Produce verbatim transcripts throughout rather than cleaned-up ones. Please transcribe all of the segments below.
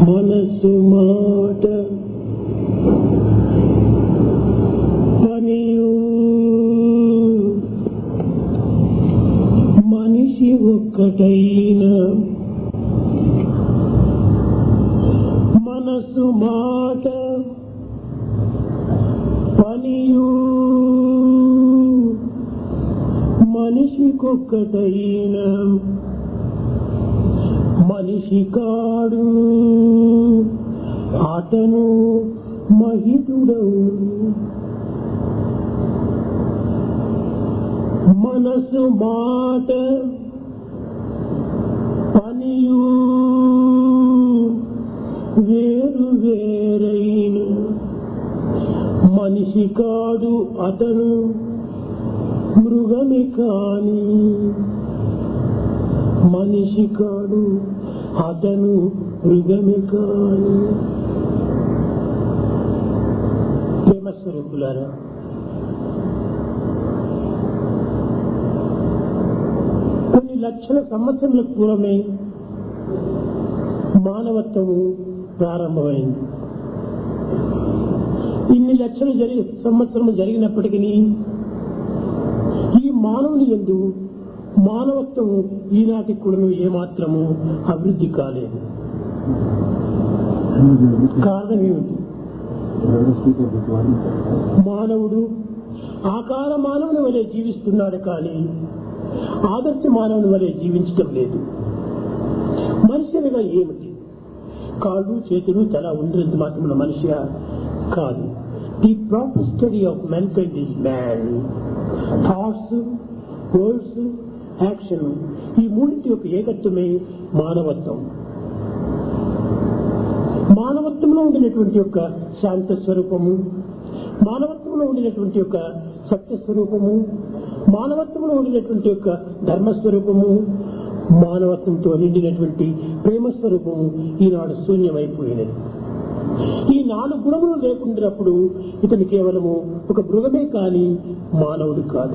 మనసు మాట పనియు మనిషి ఒక్కటైన మనసు మాట పనియు మనిషికొక్కటైన మనిషి కాడు అతను మహితుడవు. మనసు మాట పనియు వేరు వేరైన మనిషి కాడు అతను మృగమే కాని మనిషి కాడు అతను మృగమే కాని. ప్రేమస్వరూపులారా, కొన్ని లక్షల సంవత్సరాల పూర్వమే మానవత్వము ప్రారంభమైంది. ఇన్ని లక్షలు జరిగి సంవత్సరము జరిగినప్పటికీ ఈ మానవుని యందు మానవత్వం ఈనాటి కూడా ఏమాత్రము అభివృద్ధి కాలేదు. కారణం ఏమిటి? మానవుడు ఆకార మానవుని వలె జీవిస్తున్నాడు కానీ ఆదర్శ మానవుని వలె జీవించటం లేదు. మనిషిగా ఏమిటి? కాళ్ళు చేతులు తల ఉండేంత మాత్రమే మనిషి కాదు. The proper study of mankind is man. Thoughts, words, action, ఈ మూడింటి యొక్క ఏకత్వమే మానవత్వం. మానవత్వంలో ఉండినటువంటి యొక్క శాంత స్వరూపము, మానవత్వంలో ఉండినటువంటి యొక్క సత్య స్వరూపము, మానవత్వంలో ఉండినటువంటి యొక్క ధర్మస్వరూపము, మానవత్వంతో నిండినటువంటి ప్రేమ స్వరూపము ఈనాడు శూన్యమైపోయినది. ఈ నాలుగు గుణములు లేకుండాప్పుడు ఇతను కేవలము ఒక మృగమే కాని మానవుడు కాదు.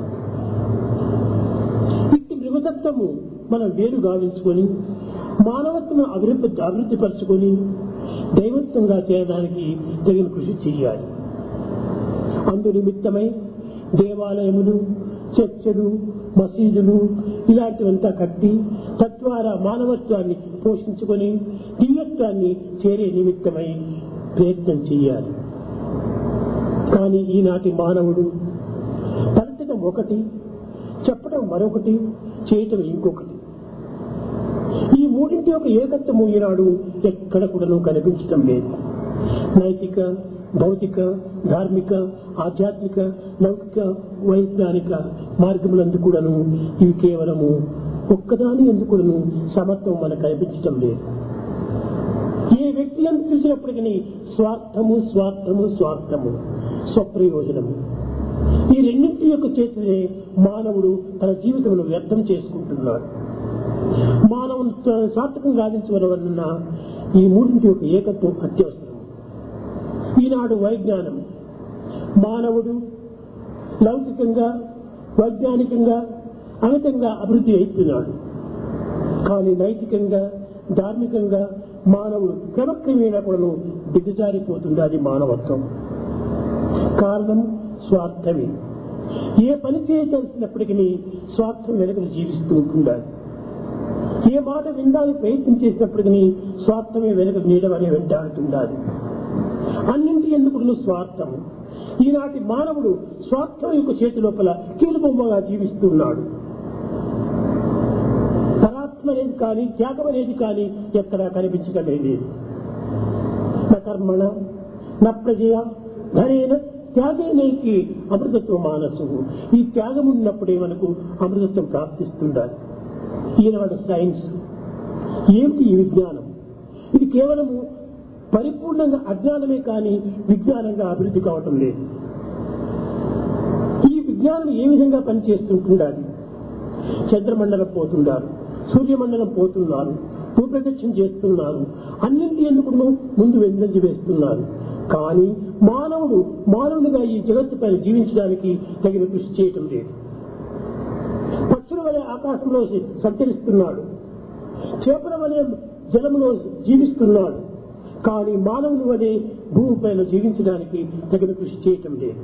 ఇట్టి మృగతత్వము మనం వేరు గావించుకొని మానవత్వము అభివృద్ధి అభివృద్ధి పరుచుకొని దైవత్వంగా చేయడానికి తగిన కృషి చేయాలి. అందు నిమిత్తమై దేవాలయములు, చర్చలు, మసీదులు ఇలాంటివంతా కట్టి తద్వారా మానవత్వాన్ని పోషించుకొని దివ్యత్వాన్ని చేరే నిమిత్తమై ప్రయత్నం చేయాలి. కానీ ఈనాటి మానవుడు తలచడం ఒకటి, చెప్పడం మరొకటి, చేయటం ఇంకొకటి. ఈ మూడింటి యొక్క ఏకత్వము ఈనాడు ఎక్కడ కూడా కనిపించటం లేదు. నైతిక, భౌతిక, ధార్మిక, ఆధ్యాత్మిక, లౌకిక, వైజ్ఞానిక మార్గములందు కూడాను ఇవి కేవలము ఒక్కదాని ఎందుకును సమత్వం మనకు కనిపించటం లేదు. ఏ వ్యక్తి ఎందుకు చూసినప్పటికీ స్వార్థము స్వార్థము స్వార్థము స్వప్రయోజనము, ఈ రెండింటి యొక్క చేతనే మానవుడు తన జీవితంలో వ్యర్థం చేసుకుంటున్నాడు. మానవుని సార్థకం సాధించవలన ఈ మూడింటి యొక్క ఏకత్వం అత్యవసరం. ఈనాడు వైజ్ఞానం మానవుడు లౌకికంగా, వైజ్ఞానికంగా అమితంగా అభివృద్ధి అవుతున్నాడు. కానీ నైతికంగా, ధార్మికంగా మానవుడు క్రమక్రమేణా కూడా దిగజారిపోతుంది మానవత్వం. కారణం స్వార్థమే. ఏ పని చేయదలిసినప్పటికీ స్వార్థం వెనుక జీవిస్తూ ఉంటుండాలి. ఏ మాట వినడానికి ప్రయత్నం చేసినప్పటికీ స్వార్థమే వెనుక నీడవనే వెంటాడుతుండాలి. అన్నింటి ఎందుకు స్వార్థం. ఈనాటి మానవుడు స్వార్థం యొక్క చేతి లోపల కీలుబొమ్మగా జీవిస్తున్నాడు. పరాత్మ అనేది కానీ, త్యాగం అనేది కానీ ఎక్కడా కనిపించడం లేదు. నా కర్మణ నా ప్రజయ ధనేన త్యాగేనేకి అమృతత్వ మానసు. ఈ త్యాగం ఉన్నప్పుడే మనకు అమృతత్వం ప్రాప్తిస్తుండాలి. ఈనాడు సైన్స్ ఏమిటి? ఈ విజ్ఞానం ఇది కేవలము పరిపూర్ణంగా అజ్ఞానమే కానీ విజ్ఞానంగా అభివృద్ధి కావటం లేదు. ఈ విజ్ఞానం ఏ విధంగా పనిచేస్తుంటుండాలి? చంద్రమండలం పోతున్నారు, సూర్యమండలం పోతున్నారు, భూప్రదక్షిణ చేస్తున్నారు, అన్నింటి ఎందుకు ముందు వెందంజ వేస్తున్నారు. కానీ మానవుడు మానవునిగా ఈ జగత్తు పైన జీవించడానికి తగిన కృషి చేయటం లేదు. పక్షుల వలె ఆకాశంలో సంచరిస్తున్నాడు, చేపల వలె జలములో జీవిస్తున్నాడు, కానీ మానవుని వలె భూమి పైన జీవించడానికి తగిన కృషి చేయటం లేదు.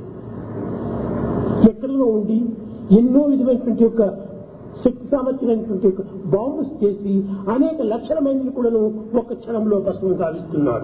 ఎక్కడో ఉండి ఎన్నో విధమైనటువంటి యొక్క శక్తి సామర్థ్యమైనటువంటి యొక్క బాంబుస్ చేసి అనేక లక్షల మందిని కూడా ఒక క్షణంలో భస్మం గావిస్తున్నాడు.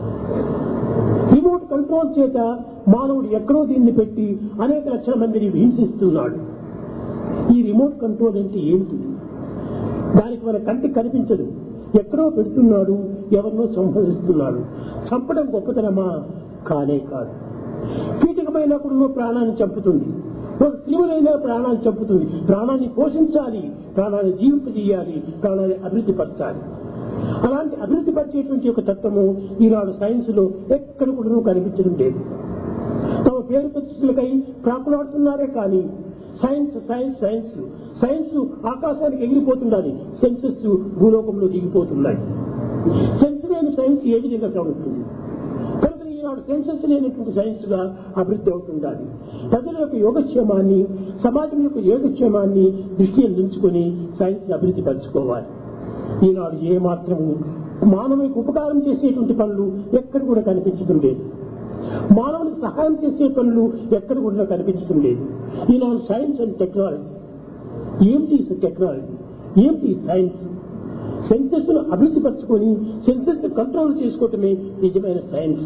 రిమోట్ కంట్రోల్ చేత మానవుడు ఎక్కడో దీన్ని పెట్టి అనేక లక్షల మందిని హింసిస్తున్నాడు. ఈ రిమోట్ కంట్రోల్ అంటే ఏంటి? దానికి మన కంటికి కనిపించదు. ఎక్కడో పెడుతున్నాడు, ఎవరినో సంహరిస్తున్నాడు. చంపడం గొప్పతనమా? కానే కాదు. కీటకమైన కూడా ప్రాణాన్ని చంపుతుంది, ఒక క్రిములైన ప్రాణాన్ని చంపుతుంది. ప్రాణాన్ని పోషించాలి, ప్రాణాన్ని జీవింపజేయాలి, ప్రాణాన్ని అభివృద్ధి పరచాలి. అలాంటి అభివృద్ధి పరిచేటువంటి ఒక తత్వము ఈనాడు సైన్స్ లో ఎక్కడ కూడా కనిపించడం లేదు. తమ పేరు ప్రతిష్టలకై ప్రాకులాడుతున్నారే కానీ సైన్స్ సైన్స్ సైన్స్ సైన్స్ ఆకాశానికి ఎగిరిపోతున్నది, సెన్సెస్ భూలోకంలో దిగిపోతున్నాయి. సెన్స్ లేని సైన్స్ ఏ విధంగా సాగుతుంది? కనుక ఈనాడు సెన్సెస్ లేనటువంటి సైన్స్ గా అభివృద్ధి అవుతుండాలి. ప్రజల యొక్క యోగక్షేమాన్ని, సమాజం యొక్క యోగక్షేమాన్ని దృష్టి అందించుకుని సైన్స్ అభివృద్ధి పరచుకోవాలి. ఈనాడు ఏ మాత్రము మానవునికి ఉపకారం చేసేటువంటి పనులు ఎక్కడ కూడా కనిపించడం లేదు. మానవునికి సహాయం చేసే పనులు ఎక్కడ కూడా కనిపించడం లేదు. ఈనాడు సైన్స్ అండ్ టెక్నాలజీ. ఏమిటి టెక్నాలజీ? ఏమిటి సైన్స్? సెన్సెస్ ను అభివృద్ధి పరచుకొని సెన్సెస్ కంట్రోల్ చేసుకోవటమే నిజమైన సైన్స్.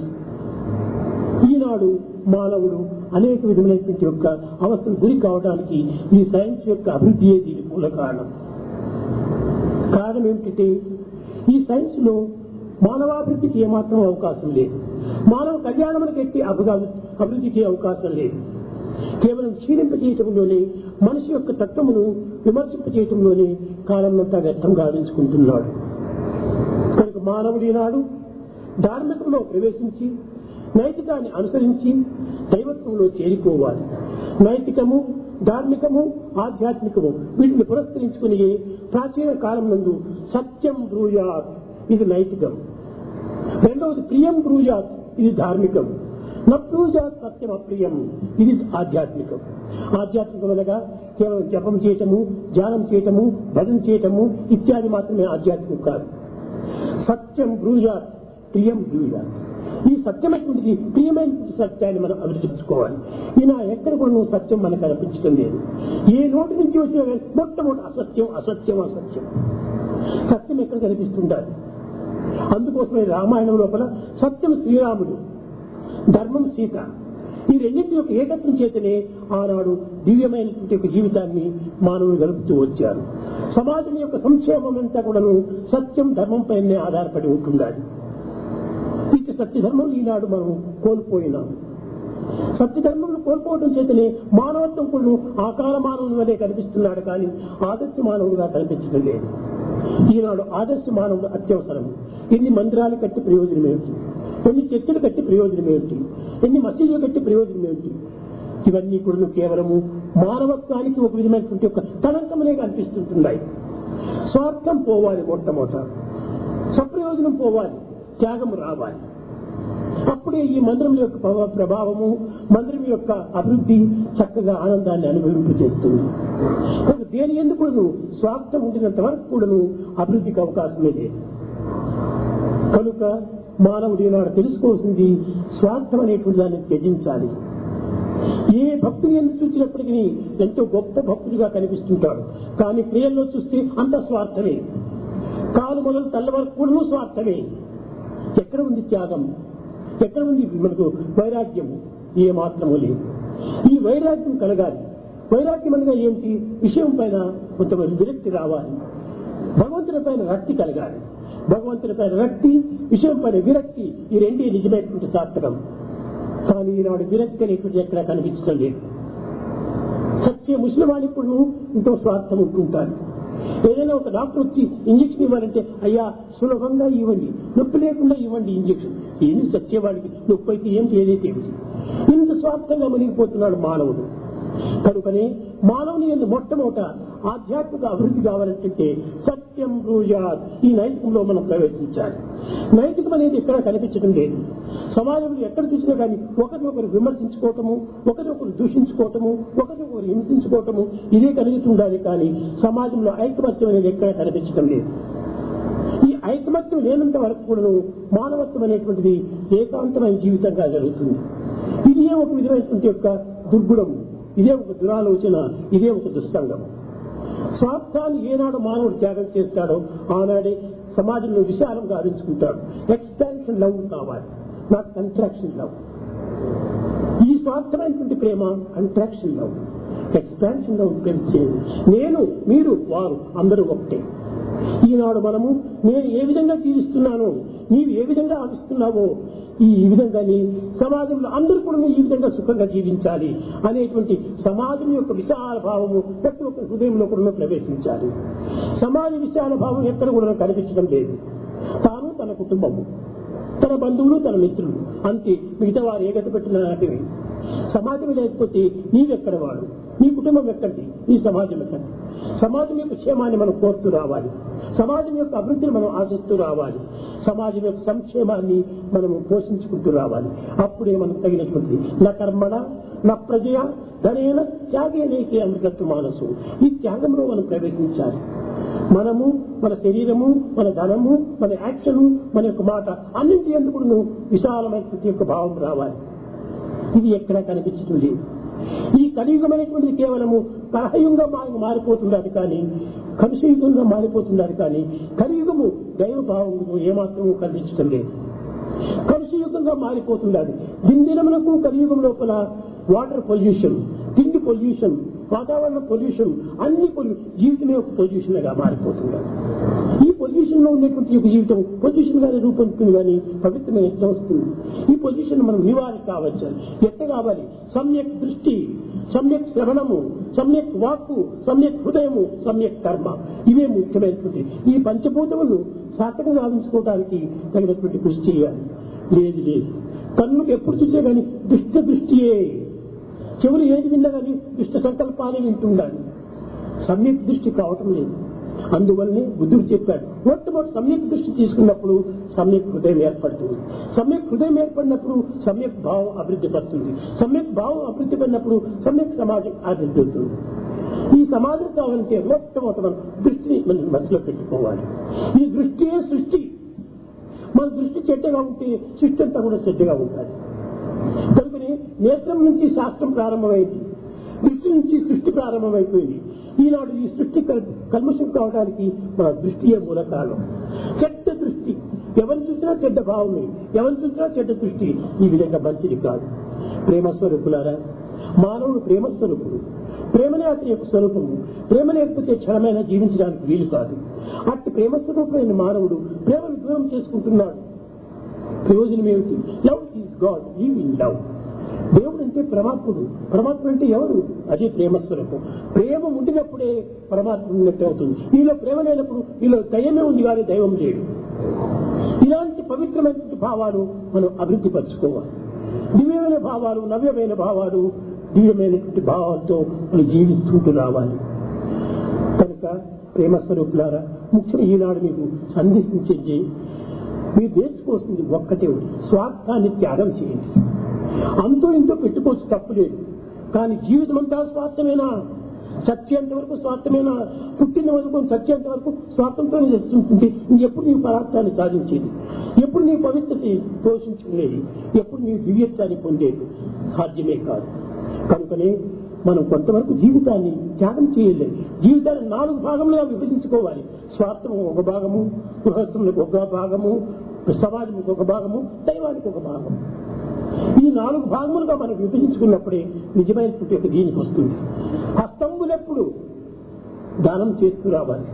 ఈనాడు మానవుడు అనేక విధమైనటువంటి యొక్క అవస్థలు గురి కావడానికి ఈ సైన్స్ యొక్క అభివృద్ధియే దీనికి మూల కారణం. కారణం ఏమిటంటే ఈ సైన్స్ లో మానవాభివృద్ధికి ఏమాత్రం అవకాశం లేదు. మానవ కళ్యాణములకు ఎట్టి అభివృద్ధికి అవకాశం లేదు. కేవలం క్షీణింపజేయటంలోనే, మనిషి యొక్క తత్వమును విమర్శింపజేయటంలోనే కాలమంతా వ్యర్థం గావించుకుంటున్నాడు. కనుక మానవుడు ఈనాడు ధార్మికంలో ప్రవేశించి నైతికాన్ని అనుసరించి దైవత్వంలో చేరిపోవాలి. నైతికము, ధార్మికము, ఆధ్యాత్మికము వీటిని పురస్కరించుకుని ప్రాచీన కాలం నందు సత్యం బ్రూయాత్, ఇది నైతికం. రెండవది ప్రియం బ్రూయాత్, ఇది ధార్మికం. నప్రూజాత్ సత్యం అప్రియం, ఇది ఆధ్యాత్మికం. ఆధ్యాత్మికం అనగా కేవలం జపం చేయటము, ధ్యానం చేయటము, భజన చేయటము ఇత్యాది మాత్రమే ఆధ్యాత్మికం కాదు. సత్యం బ్రూయాత్, ప్రియం బ్రూయాత్. ఈ సత్యమైనటువంటిది, ప్రియమైనటువంటి సత్యాన్ని మనం అభివృద్ధించుకోవాలి. ఈయన ఎక్కడ కూడా నువ్వు సత్యం మనకు కనిపించడం లేదు. ఏ నోటి నుంచి వచ్చినా మొట్టమొదటి అసత్యం అసత్యం అసత్యం. సత్యం ఎక్కడ కనిపిస్తుండాలి? అందుకోసమే రామాయణం లోపల సత్యం శ్రీరాముడు, ధర్మం సీత, ఈ రెండింటి యొక్క ఏకత్వం చేతనే ఆనాడు దివ్యమైనటువంటి యొక్క జీవితాన్ని మానవులు గడుపుతూ వచ్చారు. సమాజం యొక్క సంక్షేమం అంతా కూడాను సత్యం ధర్మం పైనే ఆధారపడి ఉంటుండాలి. ఇక సత్యధర్మం ఈనాడు మనం కోల్పోయినాం. సత్యధర్మం కోల్పోవడం చేతనే మానవత్వం కూడా ఆకార మానవుని వలె కనిపిస్తున్నాడు కానీ ఆదర్శ మానవుడుగా కనిపించడం లేదు. ఈనాడు ఆదర్శ మానవుడు అత్యవసరం. ఎన్ని మందిరాలు కట్టి ప్రయోజనం ఏమిటి? ఎన్ని చర్చలు కట్టి ప్రయోజనం ఏమిటి? ఎన్ని మసీదులు కట్టి ప్రయోజనం ఏమిటి? ఇవన్నీ కూడా కేవలము మానవత్వానికి ఒక విధమైనటువంటి ఒక కళంకములే కనిపిస్తుంటున్నాయి. స్వార్థం పోవాలి, మొట్టమొదట సప్రయోజనం పోవాలి, త్యాగం రావాలి. అప్పుడే ఈ మందిరం యొక్క ప్రభావము, మందిరం యొక్క అభివృద్ధి చక్కగా ఆనందాన్ని అనుభవింపజేస్తుంది. కనుక దేని ఎందుకు కూడాను స్వార్థం ఉండినంత వరకు కూడాను అభివృద్ధికి అవకాశమే లేదు. కనుక మానవుడు ఈనాడు తెలుసుకోవాల్సింది స్వార్థం అనేటువంటి దాన్ని త్యజించాలి. ఏ భక్తుని ఎందుకు చూసినప్పటికీ ఎంతో గొప్ప భక్తుడిగా కనిపిస్తుంటాడు, కానీ క్రియల్లో చూస్తే అంత స్వార్థమే. కాలు మొదలు తల్ల వరకు కూడా స్వార్థమే. ఎక్కడ ఉంది త్యాగం? ఎక్కడ ఉంది మనకు వైరాగ్యం? ఏ మాత్రము లేదు. ఈ వైరాగ్యం కలగాలి. వైరాగ్యం అనగా ఏమిటి? విషయం పైన కొంతమంది విరక్తి రావాలి. భగవంతుని పైన రక్తి కలగాలి. భగవంతుని పైన రక్తి, విషయం పైన విరక్తి, ఈ రెండే నిజమైనటువంటి సార్థకం. కానీ ఈనాడు విరక్తి అనేటువంటి ఎక్కడ కనిపించడం లేదు. సత్య ముస్లిమానికి కూడా ఎంతో స్వార్థం ఉంటుంటారు. ఏదైనా ఒక డాక్టర్ వచ్చి ఇంజక్షన్ ఇవ్వాలంటే అయ్యా సులభంగా ఇవ్వండి, నొప్పి లేకుండా ఇవ్వండి ఇంజక్షన్. ఏంటి సత్యవాడికి నొప్పి అయితే ఏమిటి, ఏదైతే ఏమిటి? ఇంత స్వార్థంగా మునిగిపోతున్నాడు మానవుడు. కనుకనే మానవుని ఎందు మొట్టమొదట ఆధ్యాత్మిక అభివృద్ధి కావాలంటే సత్యం బ్రూయాత్, ఈ నైతికంలో మనం ప్రవేశించాలి. నైతికం అనేది ఎక్కడ కనిపించడం లేదు. సమాజంలో ఎక్కడ చూసినా కానీ ఒకరినొకరు విమర్శించుకోవటము, ఒకరినొకరు దూషించుకోవటము, ఒకరినొకరు హింసించుకోవటము, ఇదే కలుగుతుండాలి. కానీ సమాజంలో ఐకమత్యం అనేది ఎక్కడ కనిపించడం లేదు. ఈ ఐకమత్యం లేనంత వరకు కూడా మానవత్వం అనేటువంటిది ఏకాంతమైన జీవితంగా జరుగుతుంది. ఇదే ఒక విధమైనటువంటి యొక్క దుర్గుణం, ఇదే ఒక దురాలోచన, ఇదే ఒక దుస్సంగం. స్వార్థాన్ని ఏనాడు మానవుడు త్యాగం చేస్తాడో ఆనాడే సమాజంలో విశాలంగా ఆరించుకుంటాడు. ఎక్స్పాన్షన్ లవ్ కావాలి, నాట్ కంట్రాక్షన్ లవ్. ఈ స్వార్థమైనటువంటి ప్రేమ కంట్రాక్షన్ లవ్. ఎక్స్పాన్షన్ లవ్ పెంచే నేను, మీరు, వారు అందరూ ఒకటే. ఈనాడు మనము నేను ఏ విధంగా జీవిస్తున్నానో నీవు ఏ విధంగా ఆవిస్తున్నావో ఈ విధంగానే సమాజంలో అందరూ కూడా ఈ విధంగా సుఖంగా జీవించాలి అనేటువంటి సమాజం యొక్క విశాల భావము ప్రతి ఒక్క హృదయంలో కూడా ప్రవేశించాలి. సమాజ విశాల భావం ఎక్కడ కూడా కనిపించడం లేదు. తాను, తన కుటుంబము, తన బంధువులు, తన మిత్రులు, అంతే. మిగతా వారు ఏ గత పెట్టిన నాటివి. సమాజం లేకపోతే నీవెక్కడ వాడు, నీ కుటుంబం ఎక్కడి, నీ సమాజం ఎక్కడి. సమాజం యొక్క క్షేమాన్ని మనం కోరుతూ రావాలి, సమాజం యొక్క అభివృద్ధిని మనం ఆశిస్తూ రావాలి, సమాజం యొక్క సంక్షేమాన్ని మనము పోషించుకుంటూ రావాలి. అప్పుడే మనకు తగినటువంటి నా కర్మణ నా ప్రజయ ధనేన త్యాగేనేకే అమృతత్వ మానసు. ఈ త్యాగంలో మనం ప్రవేశించాలి. మనము, మన శరీరము, మన ధనము, మన యాక్షను, మన యొక్క మాట అన్నింటి ఎందుకు విశాలమైనటువంటి యొక్క భావం రావాలి. ఇది ఎక్కడా కనిపించడం లేదు. ఈ కలియుగం అనేటువంటిది కేవలము కలహయుగంగా మారిపోతున్నది కానీ, కలుషయుగంగా మారిపోతున్నది కానీ కలియుగము దైవభావంలో ఏమాత్రము కనిపించడం లేదు. కలుషయుగంగా మారిపోతున్నది. దినదినములకు కలియుగం లోపల వాటర్ పొల్యూషన్, తిండి పొల్యూషన్, వాతావరణ పొల్యూషన్, అన్ని జీవితమే ఒక పొల్యూషన్ గా మారిపోతున్నారు. ఈ పొల్యూషన్ లో ఉండేటువంటి ఒక జీవితం పొల్యూషన్ గానే రూపొందుతుంది కానీ పవిత్రమైన ఎట్లా వస్తుంది? ఈ పొల్యూషన్ మనం నివారణ కావచ్చు. ఎట్ట కావాలి? సమ్యక్ దృష్టి, సమ్యక్ శ్రవణము, సమ్యక్ వాక్కు, సమ్యక్ హృదయము, సమ్యక్ కర్మ. ఇవే ముఖ్యమైనటువంటి ఈ పంచభూతములు సార్థకంగా సాధించుకోవడానికి తగినటువంటి కృషి చేయాలి. లేదు లేదు కన్నుకు ఎప్పుడు చూసే కానీ దుష్ట దృష్టియే, చెవులు ఏది విన్నా కానీ దుష్ట సంకల్పాలే వింటుండాలి. సమ్యక్ దృష్టి కావటం లేదు. అందువల్లనే బుద్ధుడు చెప్పాడు, మొట్టమొదటి సమ్యక్ దృష్టి తీసుకున్నప్పుడు సమ్యక్ హృదయం ఏర్పడుతుంది. సమ్యక్ హృదయం ఏర్పడినప్పుడు సమ్యక్ భావం అభివృద్ధి పడుతుంది. సమ్యక్ భావం అభివృద్ధి పడినప్పుడు సమ్యక్ సమాజం అభివృద్ధి అవుతుంది. ఈ సమాజం కావాలంటే మొట్టమొదటి మనం దృష్టిని మనం మనసులో పెట్టుకోవాలి. ఈ దృష్టియే సృష్టి. మన దృష్టి చెడ్డగా ఉంటే సృష్టి అంతా కూడా చెడ్డగా ఉంటుంది. కనుకనే నేత్రం నుంచి శాస్త్రం ప్రారంభమైంది, దృష్టి నుంచి సృష్టి ప్రారంభమైపోయింది. ఈనాడు ఈ సృష్టి కల్మషం కావడానికి మన దృష్టియే మూల కారణం. చెడ్డ దృష్టి, ఎవరు చూసినా చెడ్డ భావమే, ఎవరు చూసినా చెడ్డ దృష్టి. ఈ విధంగా మంచిది కాదు. ప్రేమస్వరూపులారా, మానవుడు ప్రేమస్వరూపుడు. ప్రేమనే అతని యొక్క స్వరూపము. ప్రేమ లేకపోతే క్షణమైన జీవించడానికి వీలు కాదు. అట్టి ప్రేమస్వరూపమైన మానవుడు ప్రేమను దూరం చేసుకుంటున్నాడు. ప్రయోజనం ఏమిటి? Love is God, live in love. దేవుడు అంటే పరమాత్ముడు. పరమాత్మ అంటే ఎవరు? అదే ప్రేమస్వరూపం. ప్రేమ ఉండినప్పుడే పరమాత్మ ఉన్నట్టు అవుతుంది. నీలో ప్రేమ లేనప్పుడు నీలో దయమే ఉంది కానీ దైవం లేడు. ఇలాంటి పవిత్రమైనటువంటి భావాలు మనం అభివృద్ధి పరచుకోవాలి. దివ్యమైన భావాలు, నవ్యమైన భావాలు, దివ్యమైనటువంటి భావాలతో మనం జీవిస్తుంటూ రావాలి. కనుక ప్రేమస్వరూపులారా, ముఖ్యంగా ఈనాడు మీకు సందేశించేది మీరు నేర్చుకోవాల్సింది ఒక్కటే, స్వార్థాన్ని త్యాగం చేయండి. అంతో ఇంతో పెట్టుకోవచ్చు, తప్పులేదు. కానీ జీవితం అంతా స్వార్థమేనా? చచ్చేంత వరకు స్వార్థమేనా? పుట్టిన వరకు చచ్చేంత వరకు స్వార్థంతోనే చేస్తుంటే ఇంకెప్పుడు నీ పరార్థాన్ని సాధించేది? ఎప్పుడు నీ పవిత్రతని పోషించుకునేది? ఎప్పుడు నీ దివ్యత్వాన్ని పొందేది? సాధ్యమే కాదు. కనుకనే మనం కొంతవరకు జీవితాన్ని త్యాగం చేయలేదు. జీవితాన్ని నాలుగు భాగంలో విభజించుకోవాలి. స్వార్థం ఒక భాగము, గృహస్థులకు ఒక భాగము, సమాజానికి ఒక భాగము, దైవానికి ఒక భాగం. ఈ నాలుగు భాగములుగా మనం విభజించుకున్నప్పుడే నిజమైనటువంటి ఒక దీనికి వస్తుంది. హస్తములెప్పుడు దానం చేస్తూ రావాలి.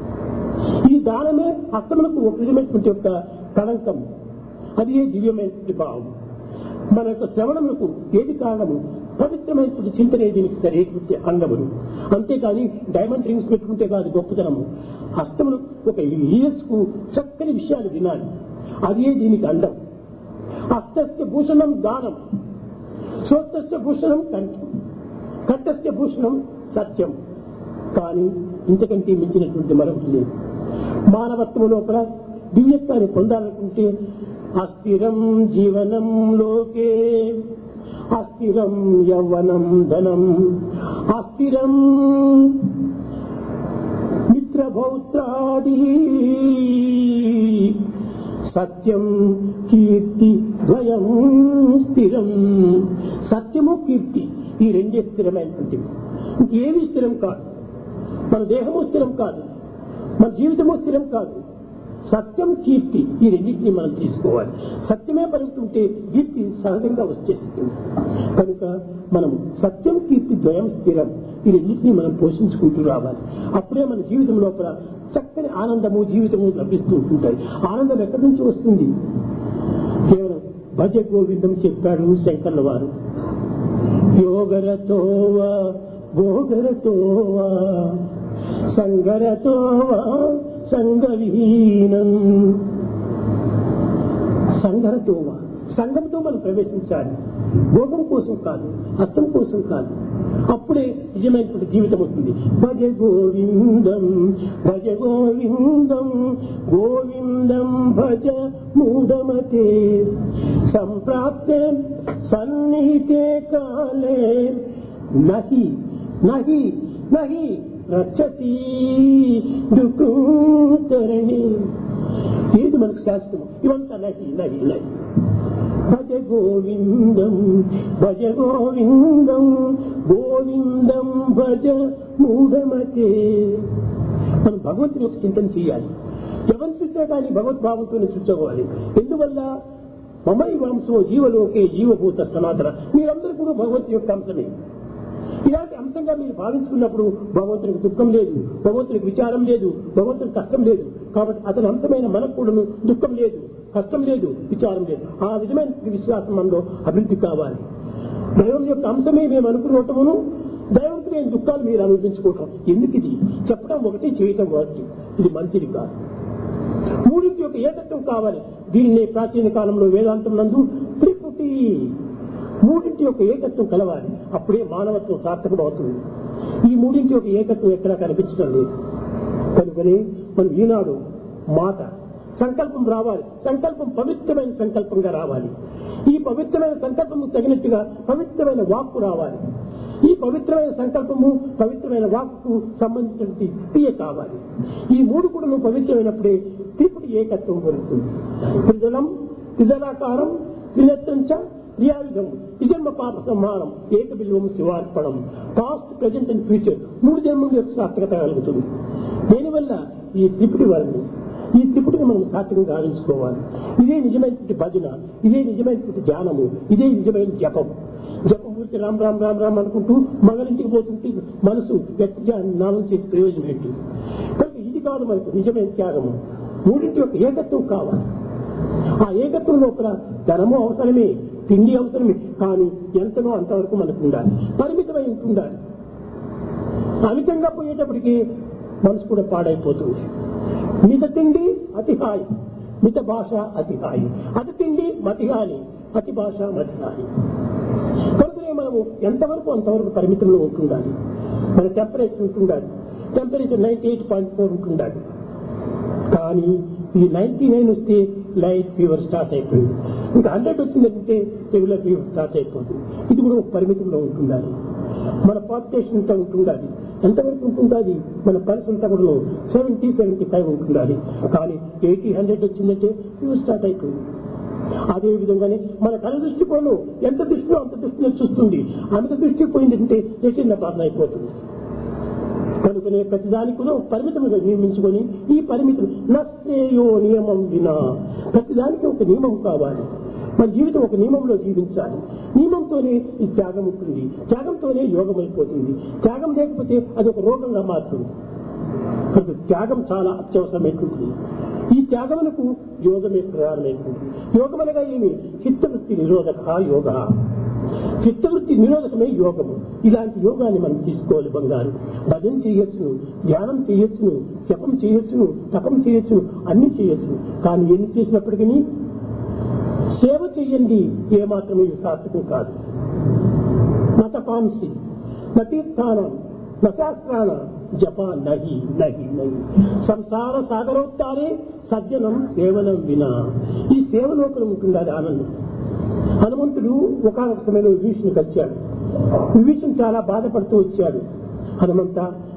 ఈ దానమే హస్తములకు ఒక విధమైనటువంటి యొక్క కళంకం. అది ఏ దివ్యమైనటువంటి భావం. మన యొక్క శ్రవణములకు ఏది కారణము? పవిత్రమైనటువంటి చింతనే దీనికి సరైనటువంటి అంగములు. అంతేకాని డైమండ్ రింగ్స్ పెట్టుకుంటే కాదు గొప్పతనము. హస్తములు ఒక ఇయర్స్ కు చక్కని విషయాలు వినాలి. అదే దీనికి అండం. హస్తస్య భూషణం దానం, శ్రోత్రస్య భూషణం కంఠం, కంఠస్య భూషణం సత్యం. కానీ ఇంతకంటే మించినటువంటి మరొకటి లేదు. మానవత్వం లోపల దివ్యత్వాన్ని పొందాలనుకుంటే అస్థిరం జీవనం లోకే, అస్థిరం యవ్వనం ధనం, అస్థిరం పుత్రభౌత్రాది సత్యం కీర్తి ద్వయం స్థిరం. సత్యము కీర్తి ఈ రెండే స్థిరమైనటువంటివి, ఇంకేవి స్థిరం కాదు. మన దేహము స్థిరం కాదు, మన జీవితము స్థిరం కాదు. సత్యం కీర్తి ఈ రెండింటినీ మనం తీసుకోవాలి. సత్యమే పలుకుతుంటే కీర్తి సహజంగా వచ్చేస్తుంది. కనుక మనం సత్యం కీర్తి ద్వయం స్థిరం ఈ రెండింటినీ మనం పోషించుకుంటూ రావాలి. అప్పుడే మన జీవితం లోపల చక్కని ఆనందము జీవితము లభిస్తూ ఉంటుంటాయి. ఆనందం ఎక్కడి నుంచి వస్తుంది? కేవలం భజ గోవిందం చెప్పాడు శంకర్ల వారు. యోగరతోవా భోగరతోవా సంగరతోవా సంగవిహీనం. సంగరతోవా సంఘంతో మనం ప్రవేశించాలి. భోగం కోసం కాదు, హస్తం కోసం కాదు. అప్పుడే నిజమైనటువంటి జీవితం అవుతుంది. భజ గోవిందం భజ గోవిందం గోవిందం భజ మూఢమతే సంప్రాప్తే సన్నిహితే కాలే నహి నహి నహి రక్షతి దుఃఖతరణి. ఏది మనకు శాశ్వతం? ఇవంతా నహి నహి నహి. భజ గోవిందం భజ గోవిందం గోవిందం భజ మూఢమతే. మనం భగవంతుని యొక్క చింతన చేయాలి. ఎవరిని చూసినా కానీ భగవద్భావంతోనే చూసుకోవాలి. ఎందువల్ల మమై వంశో జీవలోకే జీవభూత సనాతన. మీరందరూ కూడా భగవంతుని యొక్క అంశమే. ఇలాంటి అంశంగా మీరు భావించుకున్నప్పుడు భగవంతునికి దుఃఖం లేదు, భగవంతునికి విచారం లేదు, భగవంతునికి కష్టం లేదు. కాబట్టి అతని అంశమైన మనకు కూడా దుఃఖం లేదు, కష్టం లేదు, విచారం లేదు. ఆ విధమైన విశ్వాసం మనలో అభివృద్ధి కావాలి. దైవం యొక్క అంశమే మేము అనుకున్నటమును దైవంకి నేను దుఃఖాలు మీరు అనుభవించుకోవటం ఎందుకు? ఇది చెప్పడం ఒకటి, చేయటం ఒకటి. ఇది మంచిది కాదు. మూడింటి యొక్క ఏకత్వం కావాలి. దీనిని ప్రాచీన కాలంలో వేదాంతం నందు త్రిపుటి, మూడింటి యొక్క ఏకత్వం కలవాలి. అప్పుడే మానవత్వం సార్థకం అవుతుంది. ఈ మూడింటి యొక్క ఏకత్వం ఎక్కడా కనిపించడం లేదు. కనుకనే మనం ఈనాడు మాట సంకల్పం రావాలి. సంకల్పం పవిత్రమైన సంకల్పంగా రావాలి. ఈ పవిత్రమైన సంకల్పము తగినట్టుగా పవిత్రమైన వాక్కు రావాలి. ఈ పవిత్రమైన సంకల్పము పవిత్రమైన వాక్కు సంబంధించినటువంటి క్రియ కావాలి. ఈ మూడు కూడా పవిత్రమైనప్పుడే త్రిపుటి ఏకత్వం జరుగుతుంది. త్రిదళం త్రిదళాకారం త్రినేత్రంచ క్రియాయుధం విజన్మ పాప సంహారం ఏక బిల్వం శివార్పణం. పాస్ట్ ప్రజెంట్ అండ్ ఫ్యూచర్ మూడు జన్మల యొక్క సార్థకత కలుగుతుంది. దీనివల్ల ఈ త్రిపుటి వారిని ఈ త్రిపుటిని మనం సార్థకంగా గావించుకోవాలి. ఇదే నిజమైనటువంటి భజన, ఇదే నిజమైనటువంటి ధ్యానము, ఇదే నిజమైన జపం. జపం గురించి రామ్ రామ్ రామ్ రామ్ అనుకుంటూ మగలింటికి పోతుంటే మనసు గట్టిగా నామం చేసి ప్రయోజనం ఏంటి? కనుక ఇది కాదు మనకు నిజమైన త్యాగము. మూడింటి యొక్క ఏకత్వం కావాలి. ఆ ఏకత్వం లోపల ధనము అవసరమే, తిండి అవసరమే, కానీ ఎంతనో అంతవరకు మనకు ఉండాలి. పరిమితమై ఉండాలి. అమితంగా పోయేటప్పటికీ మనసు కూడా పాడైపోతుంది. మిత తిండి అతి హాయి, మిత భాష అతి హాయి, అతి తిండి మతి హాని, అతి భాష మతి హాని. కనుకనే మనము ఎంతవరకు అంతవరకు పరిమితంలో ఉంటుండాలి. మన టెంపరేచర్ ఉంటుండాలి. Temperature ninety eight point four ఉంటుండాలి. కానీ ఈ నైన్టీ నైన్ వస్తే లైట్ ఫీవర్ స్టార్ట్ అయిపోయింది. ఇంకా హండ్రెడ్ వచ్చిందంటే రెగ్యులర్ ఫీవర్ స్టార్ట్ అయిపోతుంది. ఇది కూడా ఒక పరిమితంలో ఉంటుండాలి. మన పాపులేషన్ అంతా ఉంటుండాలి. ఎంతవరకు ఉంటుండాలి? మన పల్స్ అంతా కూడా సెవెంటీ సెవెంటీ ఫైవ్ ఉంటుండాలి. కానీ ఎయిటీ హండ్రెడ్ వచ్చిందంటే ఫీవర్ స్టార్ట్ అయిపోయింది. అదే విధంగానే మన కళ దృష్టికోణం ఎంత దృష్టిలో అంత దృష్టిని చూస్తుంది. అంత దృష్టి పోయిందంటే రెటీనా బాధ అయిపోతుంది. కనుకనే ప్రతిదానికి కూడా పరిమితముగా నియమించుకొని ఈ పరిమితం నశ్రేయో నియమం వినా, ప్రతిదానికి ఒక నియమం కావాలి. మన జీవితం ఒక నియమంలో జీవించాలి. నియమంతోనే ఈ త్యాగం ఉంటుంది. త్యాగంతోనే యోగం అయిపోతుంది. త్యాగం లేకపోతే అది ఒక రోగంగా మారుతుంది. కనుక త్యాగం చాలా అత్యవసరమైనటువంటి. ఈ త్యాగములకు యోగమే ప్రధానమైనటువంటి. యోగం అనగా ఏమి? చిత్తవృత్తి నిరోధక యోగ. చిత్తవృత్తి నిరోధకమే యోగము. ఇలాంటి యోగాన్ని మనం తీసుకోవాలి. బంగారు భజన చేయొచ్చును, ధ్యానం చేయొచ్చును, జపం చేయొచ్చును, తపం చేయొచ్చును, అన్ని చేయొచ్చును. కానీ ఎన్ని చేసినప్పటికీ సేవ చెయ్యండి ఏమాత్రమే సార్థకం కాదు. నతపాంసి నతీర్థానం నశాస్త్రాన జప నహి నహి నహి. సంసార సాగరోత్తారే సజ్జనం సేవనం వినా. ఈ సేవ లోపల ఉంటుండాలి ఆనందం. హనుమంతుడు ఒకనొక సమయంలో విభీషణుని కలిశాడు. విభీషణుడు చాలా బాధపడుతూ వచ్చాడు. హనుమంత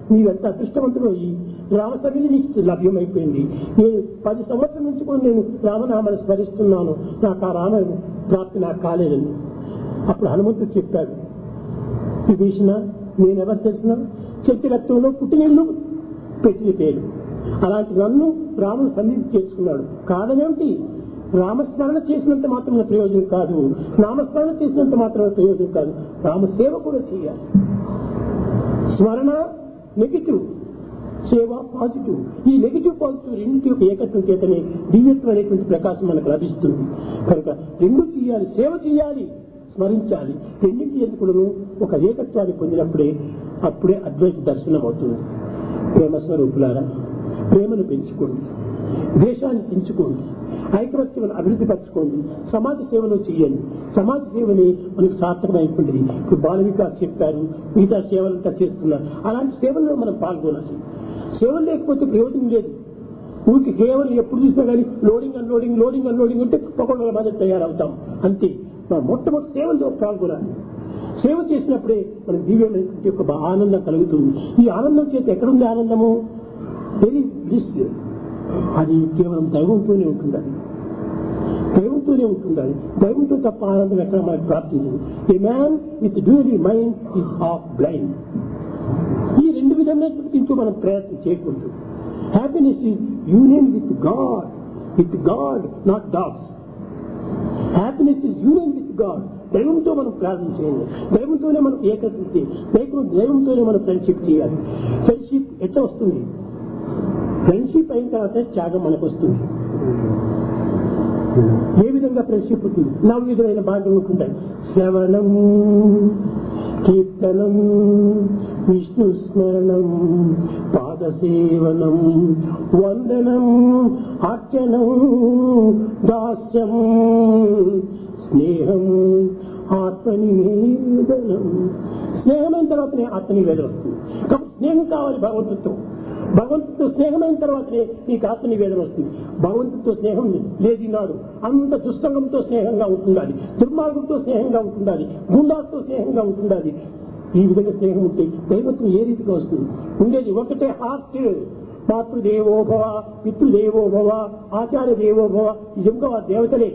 నీవెంత అదృష్టవంతుడు. ఈ రామసన్నిధి నీకు లభ్యమైపోయింది. నేను పది సంవత్సరం నుంచి కూడా నేను రామనామాన్ని స్మరిస్తున్నాను, నాకు ఆ రామ ప్రాప్తి నాకు కాలేదని. అప్పుడు హనుమంతుడు చెప్పాడు, విభీషణ, నేనెవరు తెలిసిన చెట్టు రక్తంలో పుట్టినీళ్ళు పెట్టిన పేరు. అలాంటి నన్ను రాముడు సన్నిధి చేసుకున్నాడు. కారణమేమిటి? రామస్మరణ చేసినంత మాత్రమే ప్రయోజనం కాదు, నామస్మరణ చేసినంత మాత్రమే ప్రయోజనం కాదు, రామసేవ కూడా చేయాలి. స్మరణ నెగిటివ్, సేవ పాజిటివ్. ఈ నెగిటివ్ పాజిటివ్ రెండింటి యొక్క ఏకత్వం చేతనే దివ్యత్వం అనేటువంటి ప్రకాశం మనకు లభిస్తుంది. కనుక రెండు చేయాలి, సేవ చేయాలి, స్మరించాలి. రెండింటి ఎందుకు ఒక ఏకత్వాన్ని పొందినప్పుడే అప్పుడే అద్వైత దర్శనం అవుతుంది. ప్రేమ స్వరూపులారా, ప్రేమను పెంచుకోండి, దేశాన్ని పెంచుకోండి, ఐకమత్యమును అభివృద్ధి పరచుకోండి, సమాజ సేవలో చేయండి. సమాజ సేవని మనకు సార్థకమైనటువంటిది. ఇప్పుడు బాల వికాస్ చెప్పారు, మిగతా సేవలంతా చేస్తున్నారు. అలాంటి సేవల్లో మనం పాల్గొనాలి. సేవలు లేకపోతే ప్రయోజనం లేదు. ఊరికి కేవలం ఎప్పుడు చూసినా కానీ లోడింగ్ అన్లోడింగ్ లోడింగ్ అన్లోడింగ్ అంటే పకోడల మీద తయారవుతాం అంతే. మనం మొట్టమొదటి సేవలో పాల్గొనాలి. సేవ చేసినప్పుడే మనకు దివ్యమైనటువంటి ఒక ఆనందం కలుగుతుంది. ఈ ఆనందం చేత ఎక్కడుంది ఆనందము? Very bliss. అది కేవలం దైవంతోనే ఉంటుండాలి, దైవంతోనే ఉంటుండాలి. దైవంతో తప్ప ఆనందం ఎక్కడ మనకు ప్రాప్తించింది. A man with dual mind is half blind. ఈ రెండు విధమైనటువంటి మనం ప్రయత్నం చేయకూడదు. Happiness is union with God, with God, not dogs. Happiness is union with God. దైవంతో మనం ప్రార్థన చేయాలి, దైవంతోనే మనం ఏకత్వం, దైవంతోనే మనం ఫ్రెండ్షిప్ చేయాలి. ఫ్రెండ్షిప్ ఎట్లా వస్తుంది? ఫ్రెండ్షిప్ అయిన తర్వాత త్యాగం మనకు వస్తుంది. ఏ విధంగా ఫ్రెండ్షిప్ అవుతుంది? నవ విధమైన భాగ్యం ఉంటుంటాయి. శ్రవణం, కీర్తనం, విష్ణు స్మరణం, పాదసేవనం, వందనం, అర్చనం, దాస్యం, స్నేహం, ఆత్మనివేదనం. స్నేహమైన తర్వాతనే ఆత్మనివేదన వస్తుంది. కాబట్టి స్నేహం కావాలి భగవంతుడితో. భగవంతుడితో స్నేహమైన తర్వాతనే నీకు ఆత్మనివేదన వస్తుంది. భగవంతుడితో స్నేహం లేదు నాడు అంత దుస్సంగంతో స్నేహంగా ఉంటుండాలి, దుర్మార్గంతో స్నేహంగా ఉంటుండాలి, గుండాలతో స్నేహంగా ఉంటుండాలి. ఈ విధంగా స్నేహం ఉంటే దైవత్వం ఏ రీతిగా వస్తుంది? ఉండేది ఒకటే హార్ట్. మాతృదేవోభవ, పితృదేవోభవ, ఆచార్య దేవోభవ, నిజంగా ఆ దేవతలే.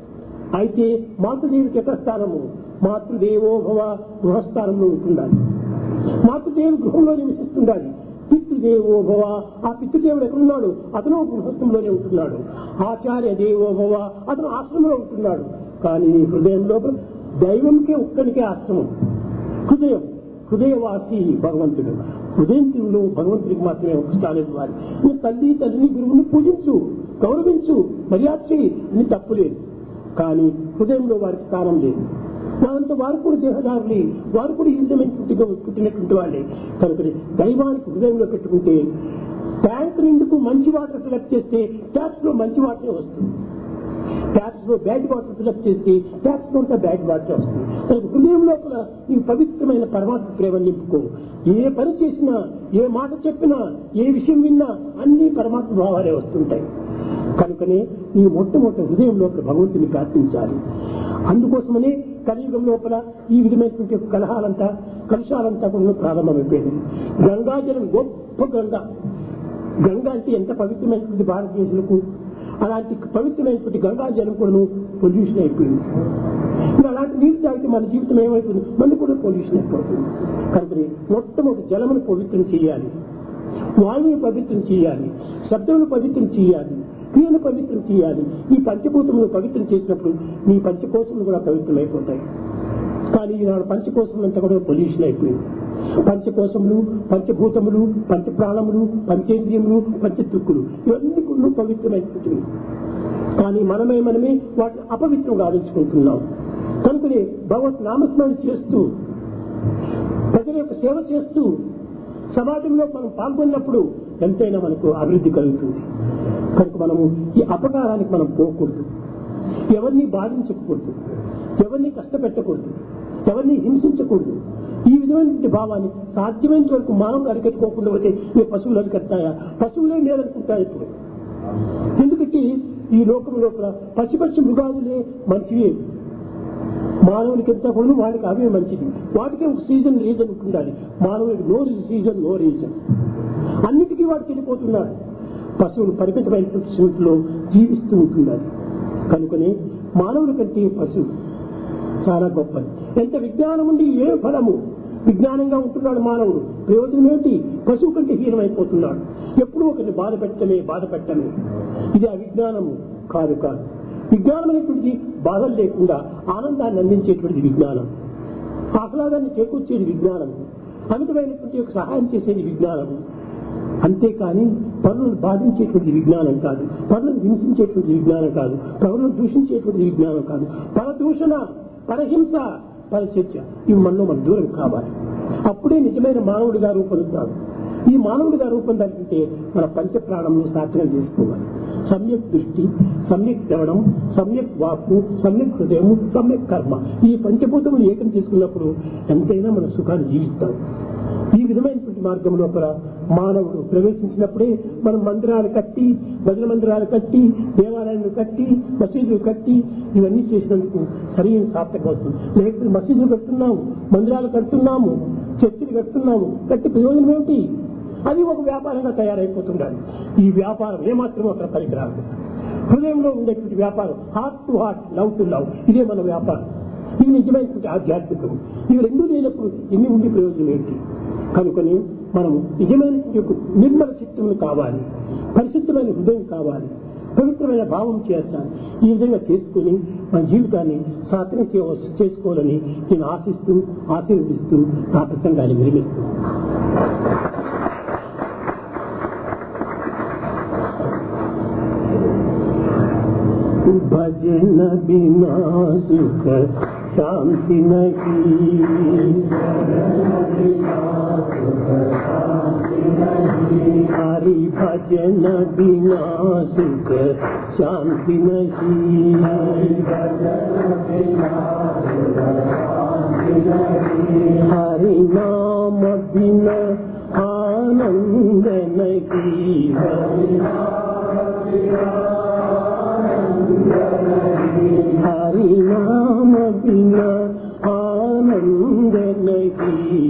అయితే మాతృదేవికి ఎక్కడ స్థానము? మాతృదేవోభవ గృహస్థానంలో ఉంటుండాలి. మాతృదేవి గృహంలో నివసిస్తుండాలి. పితృదేవోభవ, ఆ పితృదేవుడు ఎక్కడున్నాడు? అతను గృహస్థంలోనే ఉంటున్నాడు. ఆచార్య దేవోభవ, అతను ఆశ్రమంలో ఉంటున్నాడు. కానీ హృదయం లోపల దైవంకే ఒక్కడికే ఆశ్రమం. హృదయం, హృదయవాసి భగవంతుడు. హృదయంలో భగవంతుడికి మాత్రమే ఒక స్థానం ఇవ్వాలి. నువ్వు తల్లి తల్లిని గురువుని పూజించు, గౌరవించు, మర్యాద చేయి, అని తప్పులేదు. కానీ హృదయంలో వారికి స్థానం లేదు. వారంతా వారు కూడా దేహదారులే, వారు కూడా యుద్ధమైనట్టుగా పుట్టినటువంటి వాళ్ళే. కనుక దైవానికి హృదయంలో పెట్టుకుంటే ట్యాంక్ నిండుకు మంచి వాటర్ ఫిలప్ చేస్తే ట్యాప్స్ లో మంచి వాటరే వస్తుంది. ట్యాప్స్ లో బ్యాడ్ వాటర్ ఫిలప్ చేస్తే ట్యాప్స్ లో అంతా బ్యాడ్ వాటర్ వస్తుంది. కనుక హృదయం లోపల నీవు పవిత్రమైన పరమాత్మ ప్రేమ నింపుకో. ఏ పని చేసినా, ఏ మాట చెప్పినా, ఏ విషయం విన్నా అన్ని పరమాత్మ భావాలే వస్తుంటాయి. కనుకనే ఈ మొట్టమొదటి హృదయం లోపల భగవంతుని ప్రార్థించాలి. అందుకోసమనే కలియుగం లోపల ఈ విధమైనటువంటి కలహాలంతా కలుషాలంతా కూడా ప్రారంభమైపోయింది. గంగాజలం గొప్ప గంగా. గంగా అంటే ఎంత పవిత్రమైనటువంటి భారతదేశంకు, అలాంటి పవిత్రమైనటువంటి గంగాజలం కూడా పొల్యూషన్ అయిపోయింది. ఇంకా అలాంటి నీరు తాగితే మన జీవితం ఏమైపోతుంది? మన కూడా పొల్యూషన్ అయిపోతుంది. కనుక మొట్టమొదటి జలమును పవిత్రం చేయాలి, వాయువుని పవిత్రం చేయాలి, శబ్దమును పవిత్రం చేయాలి, క్రియను పవిత్రం చేయాలి. ఈ పంచభూతములు పవిత్రం చేసినప్పుడు నీ పంచకోశములు కూడా పవిత్రమైపోతాయి. కానీ ఈనాడు పంచకోశం అంతా కూడా పొల్యూషన్ అయిపోయింది. పంచకోశములు, పంచభూతములు, పంచప్రాణములు, పంచేంద్రియములు, పంచతుక్కులు ఇవన్నీ కూడా పవిత్రమైనటువంటివి. కానీ మనమే మనమే వాటిని అపవిత్రం గావించుకుంటున్నాం. కనుకనే భగవత్ నామస్మరణ చేస్తూ, ప్రజల యొక్క సేవ చేస్తూ సమాజంలో మనం పాల్గొన్నప్పుడు ఎంతైనా మనకు అభివృద్ధి కలుగుతుంది. కనుక మనము ఈ అపకారానికి మనం పోకూడదు, ఎవరిని బాధించకూడదు, ఎవరిని కష్టపెట్టకూడదు, ఎవరిని హింసించకూడదు. ఈ విధమైనటువంటి భావాన్ని సాధ్యమైనంత వరకు మానవులు అరికట్టుకోకుండా పోతే ఈ పశువులు అరికట్టాయా? పశువులే మేలనుకుంటాయి. ఇప్పుడు ఎందుకంటే ఈ లోకం లోపల పశుపక్షి మృగాదులే మంచివే. మానవునికి ఎంత కొను వాడికి అవే మంచిది. వాటికి ఒక సీజన్ రీజన్ ఉండాలి. మానవుడికి నో సీజన్ నో రీజన్. అన్నిటికీ వాడు చెడిపోతున్నాడు. పశువులు పరిమితమైన స్థితిలో జీవిస్తూ ఉంటున్నాడు. కనుకనే మానవుడి కంటే పశువు చాలా గొప్పది. ఎంత విజ్ఞానం ఉండి ఏ ఫలము విజ్ఞానంగా ఉంటున్నాడు మానవుడు, ప్రయోజనం ఏంటి? పశువు కంటే హీనమైపోతున్నాడు. ఎప్పుడూ ఒకరిని బాధ పెట్టమే బాధ పెట్టమే. ఇది అవిజ్ఞానము కాదు కాదు. విజ్ఞానం అనేటువంటిది బాధలు లేకుండా ఆనందాన్ని అందించేటువంటిది విజ్ఞానం. ఆహ్లాదాన్ని చేకూర్చేది విజ్ఞానం. అమితమైనటువంటి యొక్క సహాయం చేసేది విజ్ఞానము. అంతేకాని పనులను బాధించేటువంటి విజ్ఞానం కాదు, పనులను హింసించేటువంటి విజ్ఞానం కాదు, పనులను దూషించేటువంటి విజ్ఞానం కాదు. పరదూషణ, పరహింస, పరచర్చ ఇవి మనలో మనం దూరం కావాలి. అప్పుడే నిజమైన మానవుడిగా రూపొందుతాడు. ఈ మానవుడిగా రూపొందాలంటే మన పంచప్రాణంలో సాధన చేసుకోవాలి. సమ్యక్ దృష్టి, సమ్యక్ శ్రవణం, సమ్యక్ వాక్కు, సమ్యక్ హృదయం, సమ్యక్ కర్మ. ఈ పంచభూతములు ఏకం చేసుకున్నప్పుడు ఎంతైనా మన సుఖాన్ని జీవిస్తాం. ఈ విధమైనటువంటి మార్గం లోపల మానవుడు ప్రవేశించినప్పుడే మనం మందిరాలు కట్టి, భజన మందిరాలు కట్టి, దేవాలయాలు కట్టి, మసీదులు కట్టి ఇవన్నీ చేసినందుకు సరైన సార్థకం అవుతుంది. లేకపోతే మసీదులు కడుతున్నాము, మందిరాలు కడుతున్నాము, చర్చిలు కడుతున్నాము, కట్టి ప్రయోజనం ఏమిటి? అది ఒక వ్యాపారంగా తయారైపోతుండాలి. ఈ వ్యాపారం ఏమాత్రం అక్కడ పనికిరాదు. హృదయంలో ఉండేటువంటి వ్యాపారం, heart to heart, love to love, ఇదే మన వ్యాపారం. ఇది నిజమైనటువంటి ఆధ్యాత్మికం. ఇవి రెండూ లేనప్పుడు ఎన్ని ఉండి ప్రయోజనం ఏంటి? కనుకొని మనం నిజమైనటువంటి నిర్మల చిత్తములు కావాలి, పరిశుద్ధమైన హృదయం కావాలి, పవిత్రమైన భావం చేస్తాను. ఈ విధంగా చేసుకుని మన జీవితాన్ని సాధన చేసుకోవాలని నేను ఆశిస్తూ ఆశీర్వదిస్తూ నా ప్రసంగాన్ని నిర్మిస్తూ भजन बिना सुख शांति नहीं, हरि भजन बिना सुख शांति नहीं, हरि नाम बिना आनंद नहीं, हरि नाम बिना आनंद नहीं,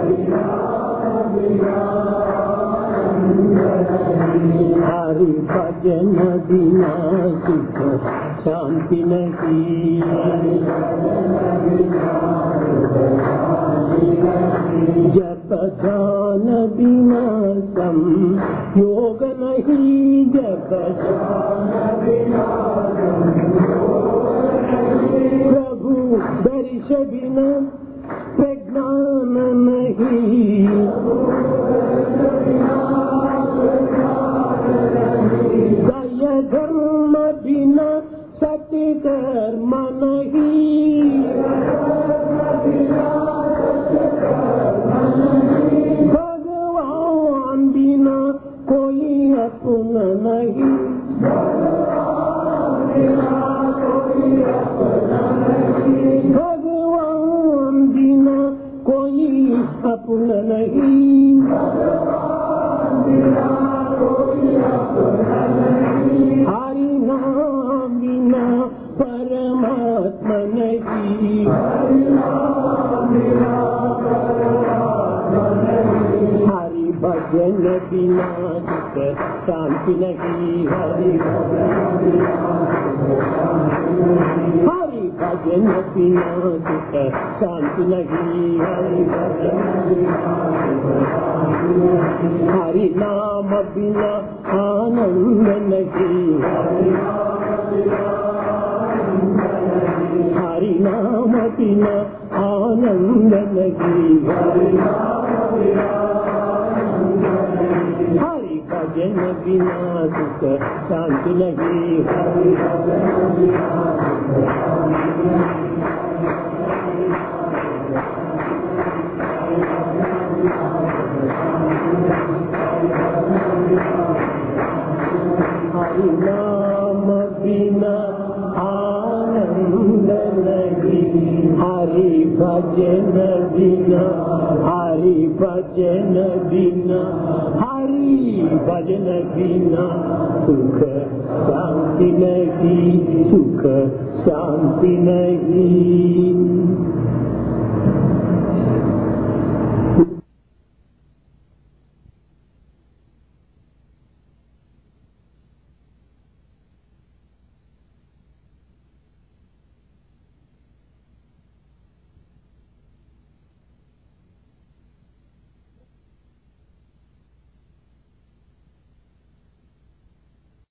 हरि भजन बिना सुख शांति नहीं, जप ध्यान बिना संयोग नहीं, जप ध्यान बिना प्रभु दर्श बिना प्रज्ञान नहीं, दया धर्म बिना सत्य कर्म नहीं, भगवान बिना कोई अपना नहीं, भगवान बिना कोई अपना नहीं, हरि नाम बिना परमात्मा नहीं, हरि भजन बिना सुख शांति नहीं, हरि हरि भजन बिना सुख शांति नहीं, हरि हरि नाम बिना आनंद नहीं, हरि नाम बिना आनंद नहीं, हरि भजन बिना सुख शांति नहीं, हरि नाम बिना आनंद नहीं, हरि भजन बिना हरि भजन बिना हरि भजन बिना सुख शांति नहीं, सुख शांति नहीं।